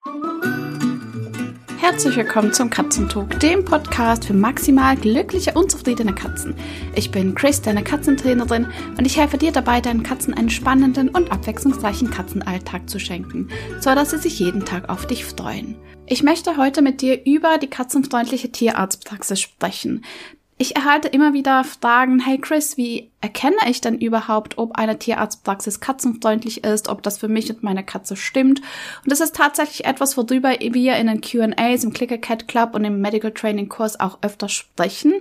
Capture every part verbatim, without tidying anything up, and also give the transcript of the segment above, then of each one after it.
Herzlich willkommen zum Katzentalk, dem Podcast für maximal glückliche und zufriedene Katzen. Ich bin Chris, deine Katzentrainerin, und ich helfe dir dabei, deinen Katzen einen spannenden und abwechslungsreichen Katzenalltag zu schenken, sodass sie sich jeden Tag auf dich freuen. Ich möchte heute mit dir über die katzenfreundliche Tierarztpraxis sprechen. Ich erhalte immer wieder Fragen: Hey Chris, wie erkenne ich denn überhaupt, ob eine Tierarztpraxis katzenfreundlich ist, ob das für mich und meine Katze stimmt? Und das ist tatsächlich etwas, worüber wir in den Q and A's im Clicker Cat Club und im Medical Training Kurs auch öfter sprechen.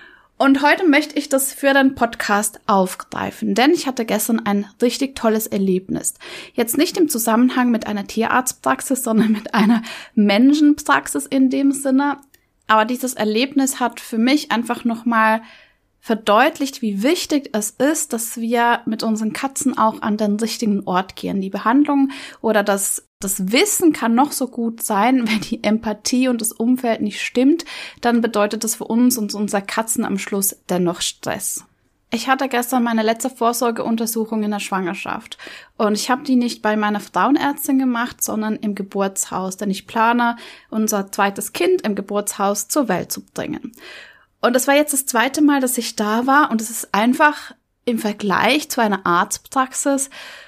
Und heute möchte ich das für den Podcast aufgreifen, denn ich hatte gestern ein richtig tolles Erlebnis. Jetzt nicht im Zusammenhang mit einer Tierarztpraxis, sondern mit einer Menschenpraxis in dem Sinne. Aber dieses Erlebnis hat für mich einfach nochmal verdeutlicht, wie wichtig es ist, dass wir mit unseren Katzen auch an den richtigen Ort gehen. Die Behandlung oder das, das Wissen kann noch so gut sein, wenn die Empathie und das Umfeld nicht stimmt, dann bedeutet das für uns und unsere Katzen am Schluss dennoch Stress. Ich hatte gestern meine letzte Vorsorgeuntersuchung in der Schwangerschaft und ich habe die nicht bei meiner Frauenärztin gemacht, sondern im Geburtshaus, denn ich plane, unser zweites Kind im Geburtshaus zur Welt zu bringen. Und das war jetzt das zweite Mal, dass ich da war, und es ist einfach im Vergleich zu einer Arztpraxis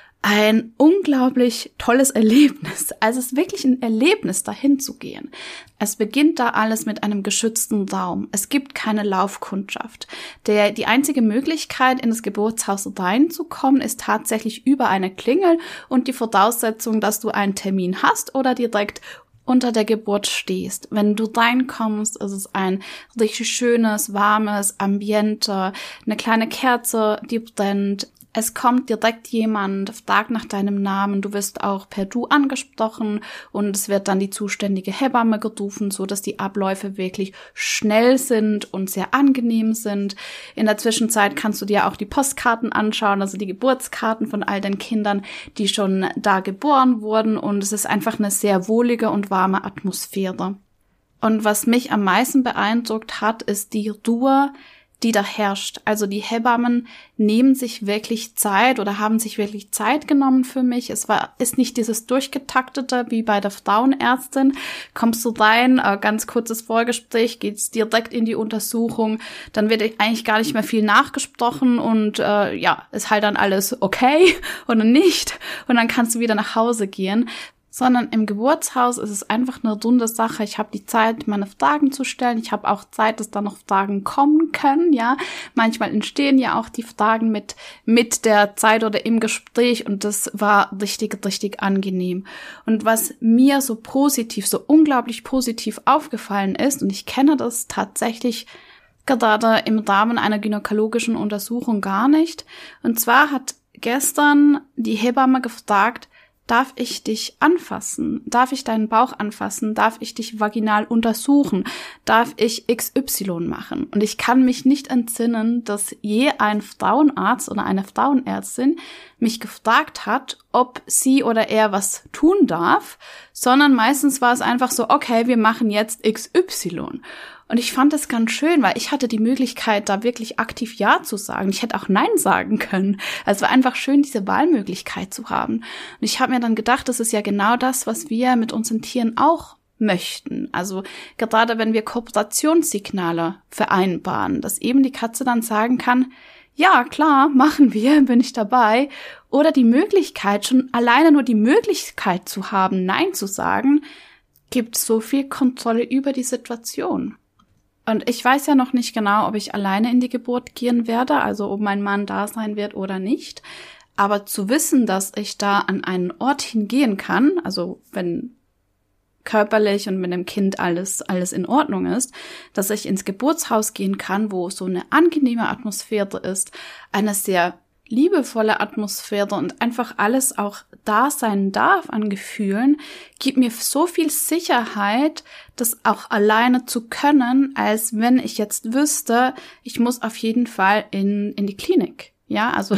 ein unglaublich tolles Erlebnis. Also es ist wirklich ein Erlebnis, dahin zu gehen. Es beginnt da alles mit einem geschützten Raum. Es gibt keine Laufkundschaft. Der, die einzige Möglichkeit, in das Geburtshaus reinzukommen, ist tatsächlich über eine Klingel und die Voraussetzung, dass du einen Termin hast oder direkt unter der Geburt stehst. Wenn du reinkommst, ist es ein richtig schönes, warmes Ambiente, eine kleine Kerze, die brennt. Es kommt direkt jemand, fragt nach deinem Namen, du wirst auch per Du angesprochen und es wird dann die zuständige Hebamme gerufen, so dass die Abläufe wirklich schnell sind und sehr angenehm sind. In der Zwischenzeit kannst du dir auch die Postkarten anschauen, also die Geburtskarten von all den Kindern, die schon da geboren wurden, und es ist einfach eine sehr wohlige und warme Atmosphäre. Und was mich am meisten beeindruckt hat, ist die Ruhe, die da herrscht. Also die Hebammen nehmen sich wirklich Zeit oder haben sich wirklich Zeit genommen für mich. Es war ist nicht dieses durchgetaktete wie bei der Frauenärztin. Kommst du rein, äh, ganz kurzes Vorgespräch, geht's direkt in die Untersuchung, dann wird eigentlich gar nicht mehr viel nachgesprochen und äh, ja, ist halt dann alles okay oder nicht, und dann kannst du wieder nach Hause gehen. Sondern im Geburtshaus ist es einfach eine runde Sache. Ich habe die Zeit, meine Fragen zu stellen. Ich habe auch Zeit, dass da noch Fragen kommen können, ja. Manchmal entstehen ja auch die Fragen mit mit der Zeit oder im Gespräch, und das war richtig, richtig angenehm. Und was mir so positiv, so unglaublich positiv aufgefallen ist, und ich kenne das tatsächlich gerade im Rahmen einer gynäkologischen Untersuchung gar nicht. Und zwar hat gestern die Hebamme gefragt: Darf ich dich anfassen? Darf ich deinen Bauch anfassen? Darf ich dich vaginal untersuchen? Darf ich X Y machen? Und ich kann mich nicht entsinnen, dass je ein Frauenarzt oder eine Frauenärztin mich gefragt hat, ob sie oder er was tun darf, sondern meistens war es einfach so: Okay, wir machen jetzt X Y. Und ich fand das ganz schön, weil ich hatte die Möglichkeit, da wirklich aktiv Ja zu sagen. Ich hätte auch Nein sagen können. Also es war einfach schön, diese Wahlmöglichkeit zu haben. Und ich habe mir dann gedacht, das ist ja genau das, was wir mit unseren Tieren auch möchten. Also gerade wenn wir Kooperationssignale vereinbaren, dass eben die Katze dann sagen kann: Ja, klar, machen wir, bin ich dabei. Oder die Möglichkeit, schon alleine nur die Möglichkeit zu haben, Nein zu sagen, gibt so viel Kontrolle über die Situation. Und ich weiß ja noch nicht genau, ob ich alleine in die Geburt gehen werde, also ob mein Mann da sein wird oder nicht. Aber zu wissen, dass ich da an einen Ort hingehen kann, also wenn körperlich und mit dem Kind alles alles in Ordnung ist, dass ich ins Geburtshaus gehen kann, wo so eine angenehme Atmosphäre ist, eine sehr liebevolle Atmosphäre und einfach alles auch da sein darf an Gefühlen, gibt mir so viel Sicherheit, das auch alleine zu können, als wenn ich jetzt wüsste, ich muss auf jeden Fall in in die Klinik. Ja, also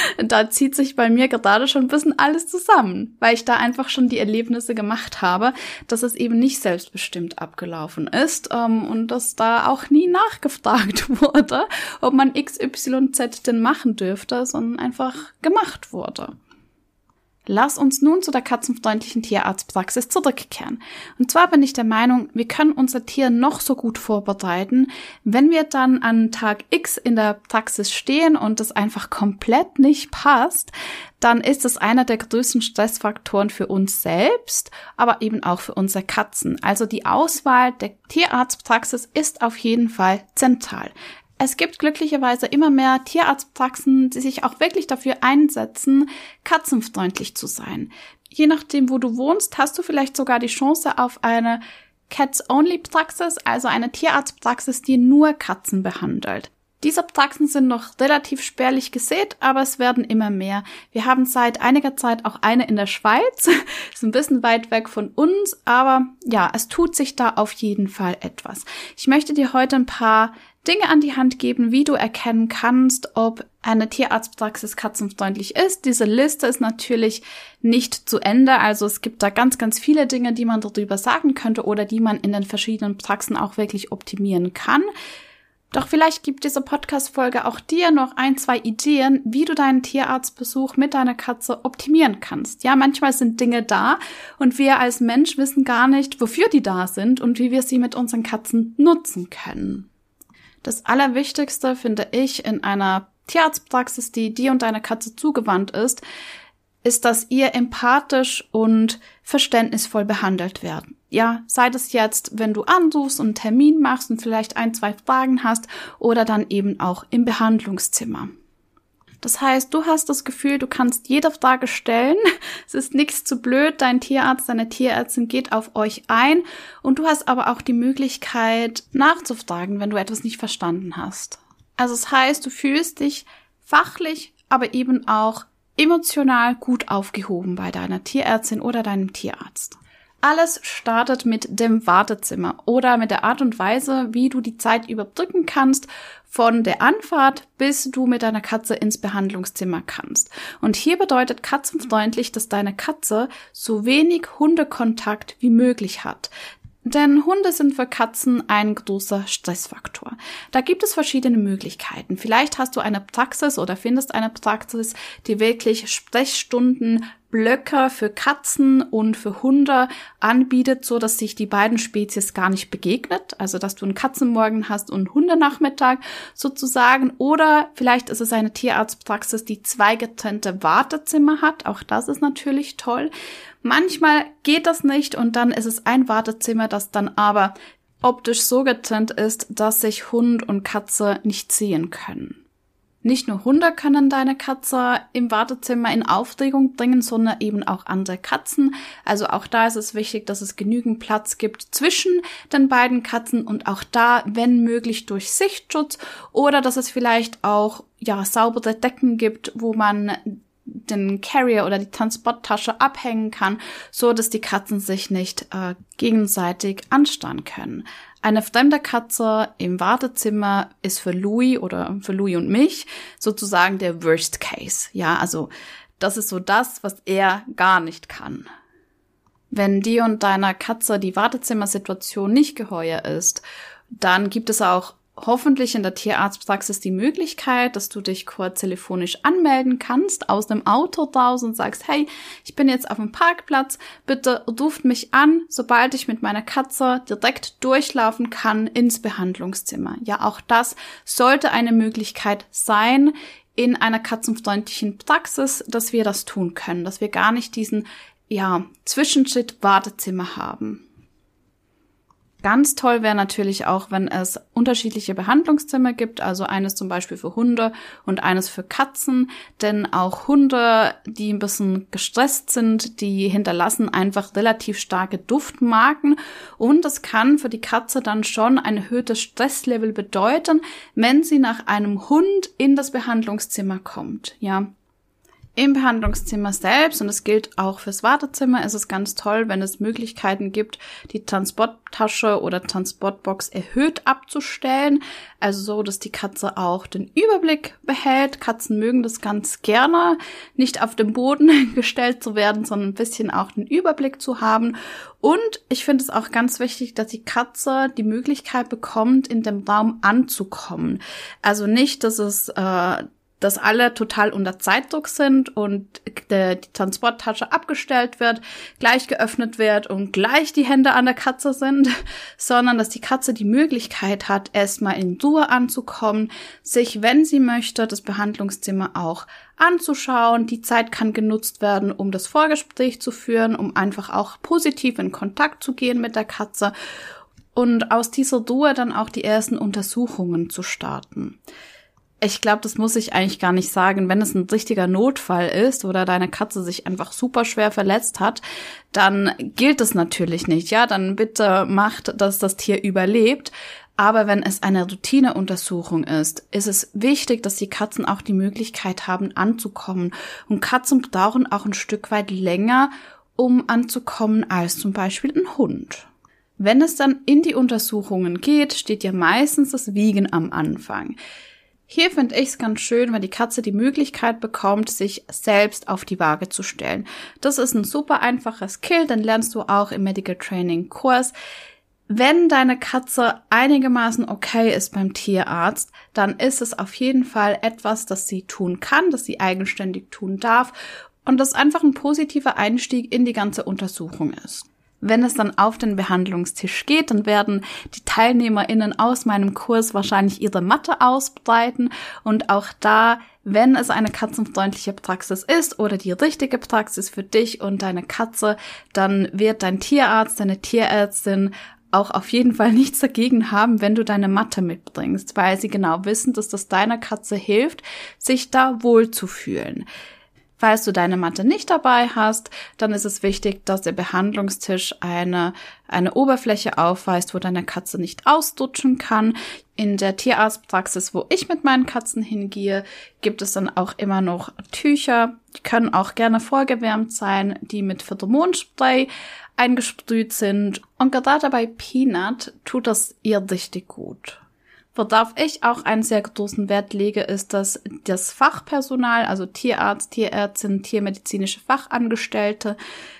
da zieht sich bei mir gerade schon ein bisschen alles zusammen, weil ich da einfach schon die Erlebnisse gemacht habe, dass es eben nicht selbstbestimmt abgelaufen ist ähm, und dass da auch nie nachgefragt wurde, ob man X Y Z denn machen dürfte, sondern einfach gemacht wurde. Lass uns nun zu der katzenfreundlichen Tierarztpraxis zurückkehren. Und zwar bin ich der Meinung, wir können unser Tier noch so gut vorbereiten, wenn wir dann an Tag X in der Praxis stehen und es einfach komplett nicht passt, dann ist es einer der größten Stressfaktoren für uns selbst, aber eben auch für unsere Katzen. Also die Auswahl der Tierarztpraxis ist auf jeden Fall zentral. Es gibt glücklicherweise immer mehr Tierarztpraxen, die sich auch wirklich dafür einsetzen, katzenfreundlich zu sein. Je nachdem, wo du wohnst, hast du vielleicht sogar die Chance auf eine Cats-Only-Praxis, also eine Tierarztpraxis, die nur Katzen behandelt. Diese Praxen sind noch relativ spärlich gesät, aber es werden immer mehr. Wir haben seit einiger Zeit auch eine in der Schweiz. Ist ein bisschen weit weg von uns, aber ja, es tut sich da auf jeden Fall etwas. Ich möchte dir heute ein paar Dinge an die Hand geben, wie du erkennen kannst, ob eine Tierarztpraxis katzenfreundlich ist. Diese Liste ist natürlich nicht zu Ende, also es gibt da ganz, ganz viele Dinge, die man darüber sagen könnte oder die man in den verschiedenen Praxen auch wirklich optimieren kann. Doch vielleicht gibt diese Podcast-Folge auch dir noch ein, zwei Ideen, wie du deinen Tierarztbesuch mit deiner Katze optimieren kannst. Ja, manchmal sind Dinge da und wir als Mensch wissen gar nicht, wofür die da sind und wie wir sie mit unseren Katzen nutzen können. Das Allerwichtigste finde ich in einer Tierarztpraxis, die dir und deiner Katze zugewandt ist, ist, dass ihr empathisch und verständnisvoll behandelt werdet. Ja, sei das jetzt, wenn du anrufst und einen Termin machst und vielleicht ein, zwei Fragen hast oder dann eben auch im Behandlungszimmer. Das heißt, du hast das Gefühl, du kannst jede Frage stellen. Es ist nichts zu blöd. Dein Tierarzt, deine Tierärztin geht auf euch ein. Und du hast aber auch die Möglichkeit, nachzufragen, wenn du etwas nicht verstanden hast. Also das heißt, du fühlst dich fachlich, aber eben auch emotional gut aufgehoben bei deiner Tierärztin oder deinem Tierarzt. Alles startet mit dem Wartezimmer oder mit der Art und Weise, wie du die Zeit überbrücken kannst, von der Anfahrt bis du mit deiner Katze ins Behandlungszimmer kannst. Und hier bedeutet katzenfreundlich, dass deine Katze so wenig Hundekontakt wie möglich hat. Denn Hunde sind für Katzen ein großer Stressfaktor. Da gibt es verschiedene Möglichkeiten. Vielleicht hast du eine Praxis oder findest eine Praxis, die wirklich Sprechstunden Blöcke für Katzen und für Hunde anbietet, so dass sich die beiden Spezies gar nicht begegnet. Also, dass du einen Katzenmorgen hast und einen Hundenachmittag sozusagen. Oder vielleicht ist es eine Tierarztpraxis, die zwei getrennte Wartezimmer hat. Auch das ist natürlich toll. Manchmal geht das nicht und dann ist es ein Wartezimmer, das dann aber optisch so getrennt ist, dass sich Hund und Katze nicht sehen können. Nicht nur Hunde können deine Katze im Wartezimmer in Aufregung bringen, sondern eben auch andere Katzen. Also auch da ist es wichtig, dass es genügend Platz gibt zwischen den beiden Katzen und auch da, wenn möglich, durch Sichtschutz oder dass es vielleicht auch ja saubere Decken gibt, wo man den Carrier oder die Transporttasche abhängen kann, so dass die Katzen sich nicht äh, gegenseitig anstarren können. Eine fremde Katze im Wartezimmer ist für Louis oder für Louis und mich sozusagen der Worst Case. Ja, also das ist so das, was er gar nicht kann. Wenn dir und deiner Katze die Wartezimmersituation nicht geheuer ist, dann gibt es auch hoffentlich in der Tierarztpraxis die Möglichkeit, dass du dich kurz telefonisch anmelden kannst, aus dem Auto raus und sagst, hey, ich bin jetzt auf dem Parkplatz, bitte ruft mich an, sobald ich mit meiner Katze direkt durchlaufen kann ins Behandlungszimmer. Ja, auch das sollte eine Möglichkeit sein in einer katzenfreundlichen Praxis, dass wir das tun können, dass wir gar nicht diesen, ja, Zwischenschritt Wartezimmer haben. Ganz toll wäre natürlich auch, wenn es unterschiedliche Behandlungszimmer gibt, also eines zum Beispiel für Hunde und eines für Katzen, denn auch Hunde, die ein bisschen gestresst sind, die hinterlassen einfach relativ starke Duftmarken und das kann für die Katze dann schon ein erhöhtes Stresslevel bedeuten, wenn sie nach einem Hund in das Behandlungszimmer kommt, ja. Im Behandlungszimmer selbst, und es gilt auch fürs Wartezimmer, ist es ganz toll, wenn es Möglichkeiten gibt, die Transporttasche oder Transportbox erhöht abzustellen, also so, dass die Katze auch den Überblick behält. Katzen mögen das ganz gerne, nicht auf den Boden gestellt zu werden, sondern ein bisschen auch den Überblick zu haben. Und ich finde es auch ganz wichtig, dass die Katze die Möglichkeit bekommt, in dem Raum anzukommen. Also nicht, dass es äh, dass alle total unter Zeitdruck sind und die, die Transporttasche abgestellt wird, gleich geöffnet wird und gleich die Hände an der Katze sind, sondern dass die Katze die Möglichkeit hat, erstmal in Ruhe anzukommen, sich, wenn sie möchte, das Behandlungszimmer auch anzuschauen. Die Zeit kann genutzt werden, um das Vorgespräch zu führen, um einfach auch positiv in Kontakt zu gehen mit der Katze und aus dieser Ruhe dann auch die ersten Untersuchungen zu starten. Ich glaube, das muss ich eigentlich gar nicht sagen. Wenn es ein richtiger Notfall ist oder deine Katze sich einfach super schwer verletzt hat, dann gilt es natürlich nicht. Ja, dann bitte macht, dass das Tier überlebt. Aber wenn es eine Routineuntersuchung ist, ist es wichtig, dass die Katzen auch die Möglichkeit haben, anzukommen. Und Katzen brauchen auch ein Stück weit länger, um anzukommen, als zum Beispiel ein Hund. Wenn es dann in die Untersuchungen geht, steht ja meistens das Wiegen am Anfang. Hier finde ich es ganz schön, wenn die Katze die Möglichkeit bekommt, sich selbst auf die Waage zu stellen. Das ist ein super einfacher Skill, den lernst du auch im Medical Training Kurs. Wenn deine Katze einigermaßen okay ist beim Tierarzt, dann ist es auf jeden Fall etwas, das sie tun kann, das sie eigenständig tun darf und das einfach ein positiver Einstieg in die ganze Untersuchung ist. Wenn es dann auf den Behandlungstisch geht, dann werden die TeilnehmerInnen aus meinem Kurs wahrscheinlich ihre Matte ausbreiten und auch da, wenn es eine katzenfreundliche Praxis ist oder die richtige Praxis für dich und deine Katze, dann wird dein Tierarzt, deine Tierärztin auch auf jeden Fall nichts dagegen haben, wenn du deine Matte mitbringst, weil sie genau wissen, dass das deiner Katze hilft, sich da wohlzufühlen. Falls du deine Matte nicht dabei hast, dann ist es wichtig, dass der Behandlungstisch eine, eine Oberfläche aufweist, wo deine Katze nicht ausrutschen kann. In der Tierarztpraxis, wo ich mit meinen Katzen hingehe, gibt es dann auch immer noch Tücher. Die können auch gerne vorgewärmt sein, die mit Pheromonspray eingesprüht sind. Und gerade bei Peanut tut das ihr richtig gut. Worauf ich auch einen sehr großen Wert lege, ist, dass das Fachpersonal, also Tierarzt, Tierärztin, tiermedizinische Fachangestellte,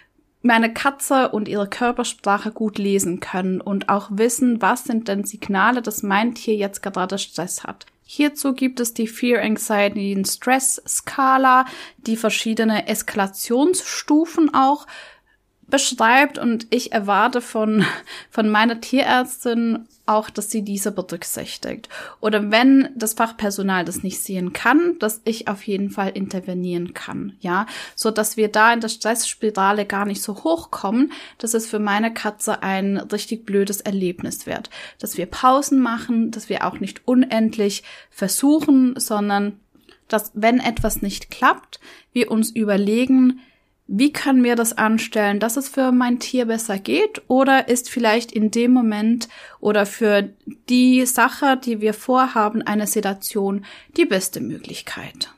meine Katze und ihre Körpersprache gut lesen können und auch wissen, was sind denn Signale, dass mein Tier jetzt gerade Stress hat. Hierzu gibt es die Fear, Anxiety und Stress Skala, die verschiedene Eskalationsstufen auch beschreibt und ich erwarte von, von meiner Tierärztin auch, dass sie diese berücksichtigt. Oder wenn das Fachpersonal das nicht sehen kann, dass ich auf jeden Fall intervenieren kann, ja, so dass wir da in der Stressspirale gar nicht so hochkommen, dass es für meine Katze ein richtig blödes Erlebnis wird. Dass wir Pausen machen, dass wir auch nicht unendlich versuchen, sondern dass, wenn etwas nicht klappt, wir uns überlegen, wie können wir das anstellen, dass es für mein Tier besser geht? Oder ist vielleicht in dem Moment oder für die Sache, die wir vorhaben, eine Sedation die beste Möglichkeit?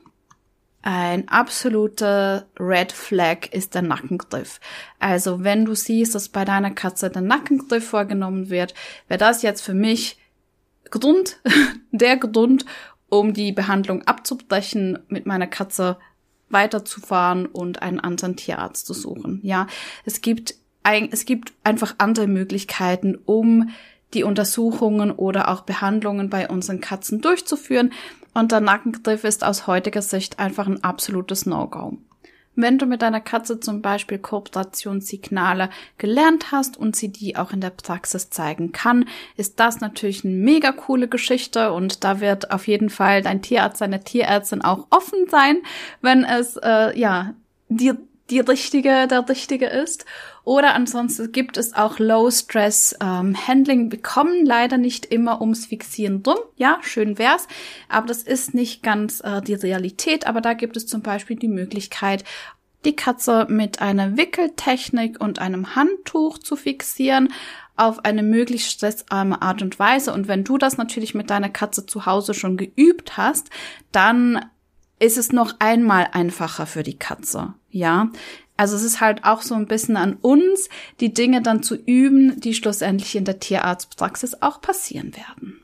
Ein absoluter Red Flag ist der Nackengriff. Also wenn du siehst, dass bei deiner Katze der Nackengriff vorgenommen wird, wäre das jetzt für mich Grund, der Grund, um die Behandlung abzubrechen, mit meiner Katze weiterzufahren und einen anderen Tierarzt zu suchen. Ja, es gibt ein, es gibt einfach andere Möglichkeiten, um die Untersuchungen oder auch Behandlungen bei unseren Katzen durchzuführen. Und der Nackengriff ist aus heutiger Sicht einfach ein absolutes No-Go. Wenn du mit deiner Katze zum Beispiel Kooperationssignale gelernt hast und sie die auch in der Praxis zeigen kann, ist das natürlich eine mega coole Geschichte und da wird auf jeden Fall dein Tierarzt, deine Tierärztin auch offen sein, wenn es äh, ja die die richtige, der richtige ist. Oder ansonsten gibt es auch Low-Stress-Handling. Ähm, wir kommen leider nicht immer ums Fixieren rum. Ja, schön wär's. Aber das ist nicht ganz äh, die Realität. Aber da gibt es zum Beispiel die Möglichkeit, die Katze mit einer Wickeltechnik und einem Handtuch zu fixieren auf eine möglichst stressarme Art und Weise. Und wenn du das natürlich mit deiner Katze zu Hause schon geübt hast, dann ist es noch einmal einfacher für die Katze, ja. Also es ist halt auch so ein bisschen an uns, die Dinge dann zu üben, die schlussendlich in der Tierarztpraxis auch passieren werden.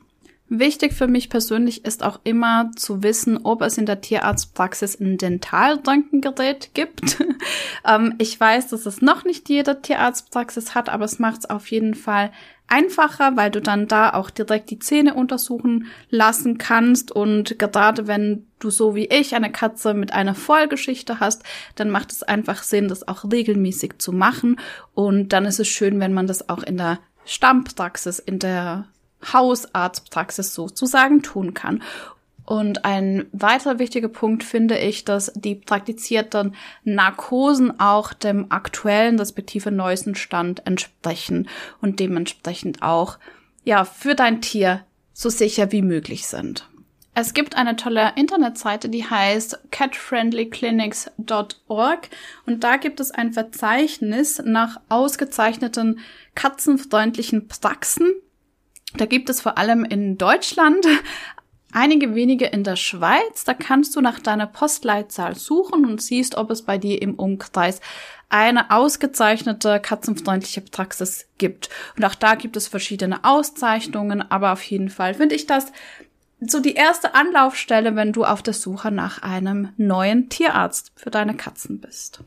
Wichtig für mich persönlich ist auch immer zu wissen, ob es in der Tierarztpraxis ein Dentalröntgengerät gibt. ähm, ich weiß, dass es noch nicht jede Tierarztpraxis hat, aber es macht es auf jeden Fall einfacher, weil du dann da auch direkt die Zähne untersuchen lassen kannst. Und gerade wenn du so wie ich eine Katze mit einer Vollgeschichte hast, dann macht es einfach Sinn, das auch regelmäßig zu machen. Und dann ist es schön, wenn man das auch in der Stammpraxis, in der Hausarztpraxis sozusagen tun kann. Und ein weiterer wichtiger Punkt finde ich, dass die praktizierten Narkosen auch dem aktuellen, respektive neuesten Stand entsprechen und dementsprechend auch, ja, für dein Tier so sicher wie möglich sind. Es gibt eine tolle Internetseite, die heißt cat friendly clinics dot org und da gibt es ein Verzeichnis nach ausgezeichneten katzenfreundlichen Praxen. Da gibt es vor allem in Deutschland, einige wenige in der Schweiz. Da kannst du nach deiner Postleitzahl suchen und siehst, ob es bei dir im Umkreis eine ausgezeichnete katzenfreundliche Praxis gibt. Und auch da gibt es verschiedene Auszeichnungen, aber auf jeden Fall finde ich das so die erste Anlaufstelle, wenn du auf der Suche nach einem neuen Tierarzt für deine Katzen bist.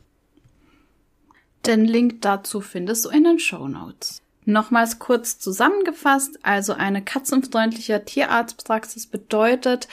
Den Link dazu findest du in den Shownotes. Nochmals kurz zusammengefasst, also eine katzenfreundliche Tierarztpraxis bedeutet,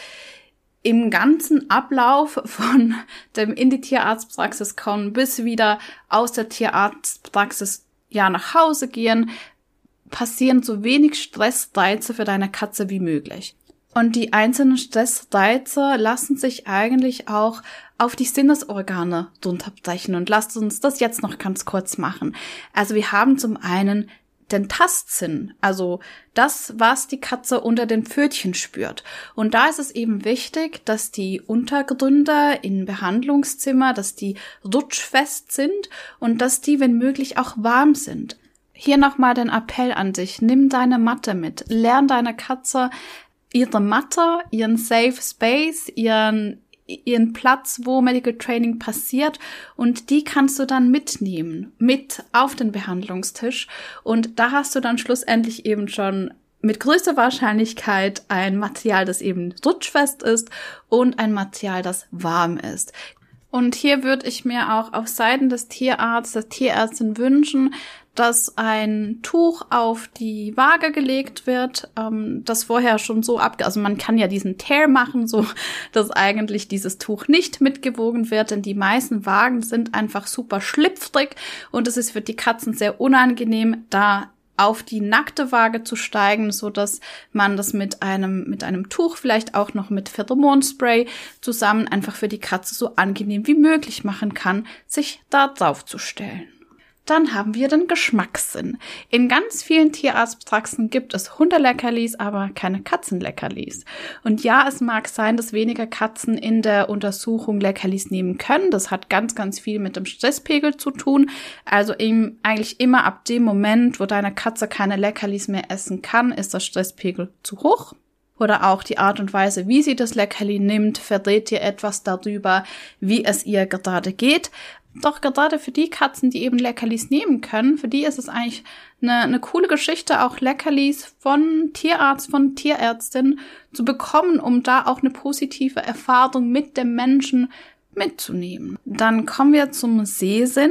im ganzen Ablauf von dem in die Tierarztpraxis kommen bis wieder aus der Tierarztpraxis ja nach Hause gehen, passieren so wenig Stressreize für deine Katze wie möglich. Und die einzelnen Stressreize lassen sich eigentlich auch auf die Sinnesorgane runterbrechen. Und lasst uns das jetzt noch ganz kurz machen. Also wir haben zum einen den Tastsinn, also das, was die Katze unter den Pfötchen spürt. Und da ist es eben wichtig, dass die Untergründe im Behandlungszimmer, dass die rutschfest sind und dass die, wenn möglich, auch warm sind. Hier nochmal den Appell an dich, nimm deine Matte mit, lern deiner Katze ihre Matte, ihren Safe Space, ihren ihren Platz, wo Medical Training passiert und die kannst du dann mitnehmen, mit auf den Behandlungstisch und da hast du dann schlussendlich eben schon mit größter Wahrscheinlichkeit ein Material, das eben rutschfest ist und ein Material, das warm ist. Und hier würde ich mir auch auf Seiten des Tierarztes, der Tierärztin wünschen, dass ein Tuch auf die Waage gelegt wird, ähm, das vorher schon so ab, also man kann ja diesen Tear machen, so dass eigentlich dieses Tuch nicht mitgewogen wird, denn die meisten Waagen sind einfach super schlüpfrig und es ist für die Katzen sehr unangenehm, da auf die nackte Waage zu steigen, so dass man das mit einem mit einem Tuch, vielleicht auch noch mit Pheromonspray zusammen einfach für die Katze so angenehm wie möglich machen kann, sich da drauf zu stellen. Dann haben wir den Geschmackssinn. In ganz vielen Tierarztpraxen gibt es Hundeleckerlis, aber keine Katzenleckerlis. Und ja, es mag sein, dass weniger Katzen in der Untersuchung Leckerlis nehmen können. Das hat ganz, ganz viel mit dem Stresspegel zu tun. Also eben eigentlich immer ab dem Moment, wo deine Katze keine Leckerlis mehr essen kann, ist der Stresspegel zu hoch. Oder auch die Art und Weise, wie sie das Leckerli nimmt, verrät dir etwas darüber, wie es ihr gerade geht. Doch gerade für die Katzen, die eben Leckerlis nehmen können, für die ist es eigentlich eine, eine coole Geschichte, auch Leckerlis von Tierarzt, von Tierärztin zu bekommen, um da auch eine positive Erfahrung mit dem Menschen mitzunehmen. Dann kommen wir zum Sehsinn.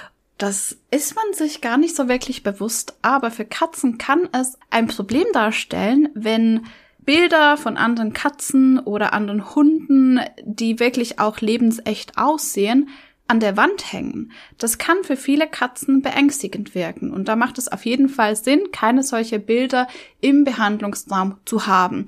Das ist man sich gar nicht so wirklich bewusst, aber für Katzen kann es ein Problem darstellen, wenn Bilder von anderen Katzen oder anderen Hunden, die wirklich auch lebensecht aussehen, an der Wand hängen. Das kann für viele Katzen beängstigend wirken und da macht es auf jeden Fall Sinn, keine solche Bilder im Behandlungsraum zu haben.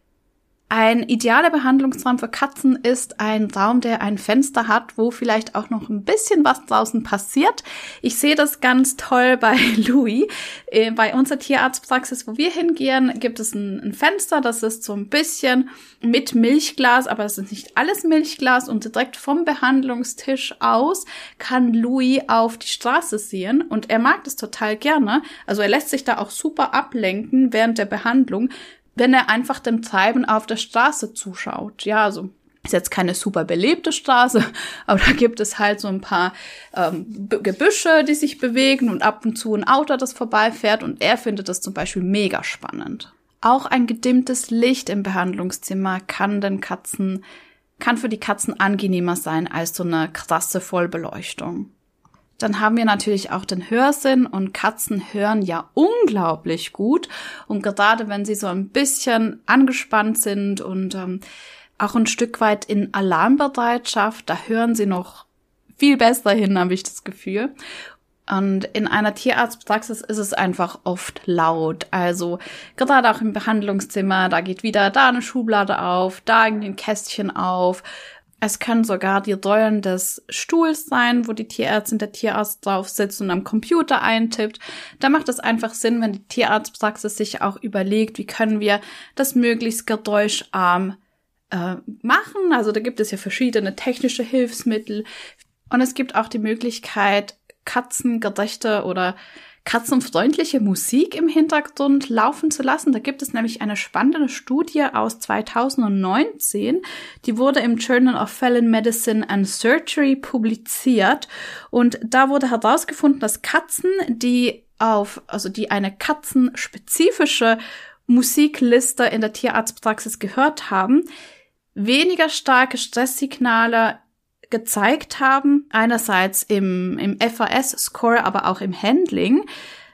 Ein idealer Behandlungsraum für Katzen ist ein Raum, der ein Fenster hat, wo vielleicht auch noch ein bisschen was draußen passiert. Ich sehe das ganz toll bei Louis. Äh, bei unserer Tierarztpraxis, wo wir hingehen, gibt es ein, ein Fenster, das ist so ein bisschen mit Milchglas, aber es ist nicht alles Milchglas und direkt vom Behandlungstisch aus kann Louis auf die Straße sehen und er mag das total gerne. Also er lässt sich da auch super ablenken während der Behandlung, wenn er einfach dem Treiben auf der Straße zuschaut. Ja, also ist jetzt keine super belebte Straße, aber da gibt es halt so ein paar ähm, B- Gebüsche, die sich bewegen und ab und zu ein Auto, das vorbeifährt und er findet das zum Beispiel mega spannend. Auch ein gedimmtes Licht im Behandlungszimmer kann den Katzen, kann für die Katzen angenehmer sein als so eine krasse Vollbeleuchtung. Dann haben wir natürlich auch den Hörsinn und Katzen hören ja unglaublich gut. Und gerade wenn sie so ein bisschen angespannt sind und ähm, auch ein Stück weit in Alarmbereitschaft, da hören sie noch viel besser hin, habe ich das Gefühl. Und in einer Tierarztpraxis ist es einfach oft laut. Also gerade auch im Behandlungszimmer, da geht wieder da eine Schublade auf, da irgendwie ein Kästchen auf. Es können sogar die Rollen des Stuhls sein, wo die Tierärztin, der Tierarzt drauf sitzt und am Computer eintippt. Da macht es einfach Sinn, wenn die Tierarztpraxis sich auch überlegt, wie können wir das möglichst geräuscharm äh, machen. Also da gibt es ja verschiedene technische Hilfsmittel. Und es gibt auch die Möglichkeit, katzengerechte oder katzenfreundliche Musik im Hintergrund laufen zu lassen. Da gibt es nämlich eine spannende Studie aus zweitausendneunzehn, die wurde im Journal of Feline Medicine and Surgery publiziert und da wurde herausgefunden, dass Katzen, die auf, also die eine katzenspezifische Musikliste in der Tierarztpraxis gehört haben, weniger starke Stresssignale gezeigt haben, einerseits im, im F A S-Score, aber auch im Handling,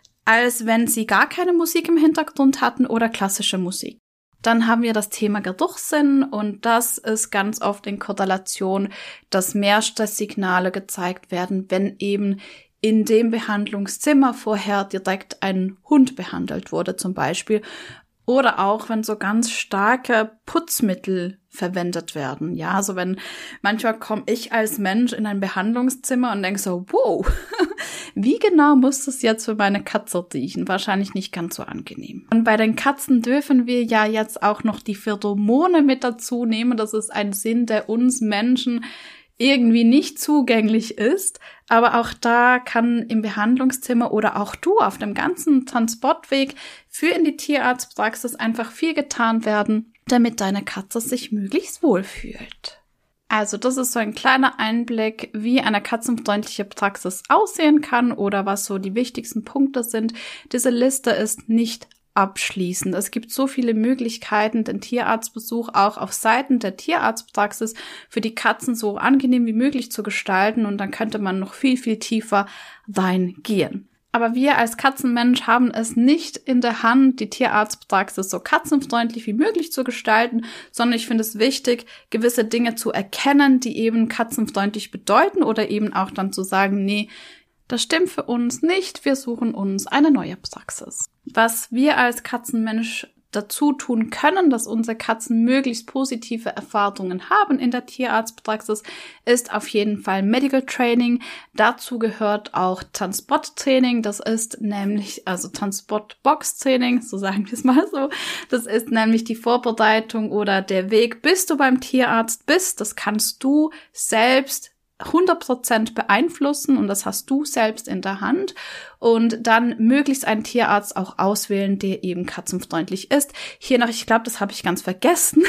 als wenn sie gar keine Musik im Hintergrund hatten oder klassische Musik. Dann haben wir das Thema Geruchssinn und das ist ganz oft in Korrelation, dass mehr Stresssignale gezeigt werden, wenn eben in dem Behandlungszimmer vorher direkt ein Hund behandelt wurde zum Beispiel. Oder auch, wenn so ganz starke Putzmittel verwendet werden. Ja, also wenn manchmal komme ich als Mensch in ein Behandlungszimmer und denke so, wow, wie genau muss das jetzt für meine Katze riechen? Wahrscheinlich nicht ganz so angenehm. Und bei den Katzen dürfen wir ja jetzt auch noch die Pheromone mit dazu nehmen. Das ist ein Sinn, der uns Menschen irgendwie nicht zugänglich ist, aber auch da kann im Behandlungszimmer oder auch du auf dem ganzen Transportweg für in die Tierarztpraxis einfach viel getan werden, damit deine Katze sich möglichst wohlfühlt. Also das ist so ein kleiner Einblick, wie eine katzenfreundliche Praxis aussehen kann oder was so die wichtigsten Punkte sind. Diese Liste ist nicht abschließend. Es gibt so viele Möglichkeiten, den Tierarztbesuch auch auf Seiten der Tierarztpraxis für die Katzen so angenehm wie möglich zu gestalten und dann könnte man noch viel, viel tiefer reingehen. Aber wir als Katzenmensch haben es nicht in der Hand, die Tierarztpraxis so katzenfreundlich wie möglich zu gestalten, sondern ich finde es wichtig, gewisse Dinge zu erkennen, die eben katzenfreundlich bedeuten oder eben auch dann zu sagen, nee, das stimmt für uns nicht, wir suchen uns eine neue Praxis. Was wir als Katzenmensch dazu tun können, dass unsere Katzen möglichst positive Erfahrungen haben in der Tierarztpraxis, ist auf jeden Fall Medical Training. Dazu gehört auch Transporttraining. Das ist nämlich, also Transportbox-Training, so sagen wir es mal so. Das ist nämlich die Vorbereitung oder der Weg, bis du beim Tierarzt bist. Das kannst du selbst hundert Prozent beeinflussen und das hast du selbst in der Hand und dann möglichst einen Tierarzt auch auswählen, der eben katzenfreundlich ist. Hier noch, ich glaube, das habe ich ganz vergessen.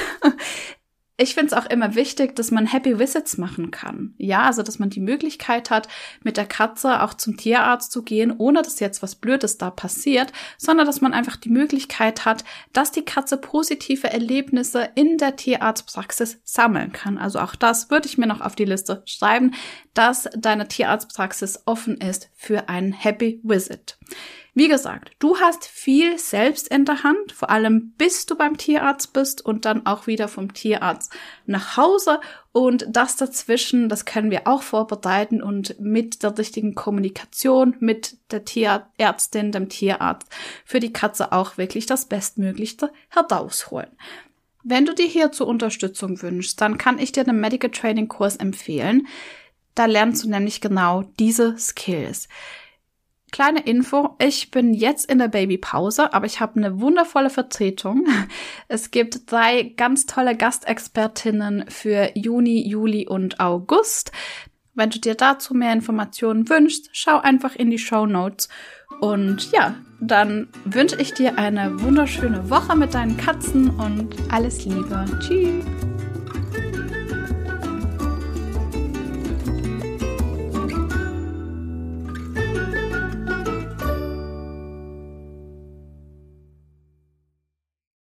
Ich finde es auch immer wichtig, dass man Happy Visits machen kann. Ja, also dass man die Möglichkeit hat, mit der Katze auch zum Tierarzt zu gehen, ohne dass jetzt was Blödes da passiert, sondern dass man einfach die Möglichkeit hat, dass die Katze positive Erlebnisse in der Tierarztpraxis sammeln kann. Also auch das würde ich mir noch auf die Liste schreiben, dass deine Tierarztpraxis offen ist für einen Happy Visit. Wie gesagt, du hast viel selbst in der Hand, vor allem bis du beim Tierarzt bist und dann auch wieder vom Tierarzt nach Hause. Und das dazwischen, das können wir auch vorbereiten und mit der richtigen Kommunikation mit der Tierärztin, dem Tierarzt, für die Katze auch wirklich das Bestmöglichste herausholen. Wenn du dir hierzu Unterstützung wünschst, dann kann ich dir den Medical Training Kurs empfehlen. Da lernst du nämlich genau diese Skills. Kleine Info, ich bin jetzt in der Babypause, aber ich habe eine wundervolle Vertretung. Es gibt drei ganz tolle Gastexpertinnen für Juni, Juli und August. Wenn du dir dazu mehr Informationen wünschst, schau einfach in die Shownotes. Und ja, dann wünsche ich dir eine wunderschöne Woche mit deinen Katzen und alles Liebe. Tschüss!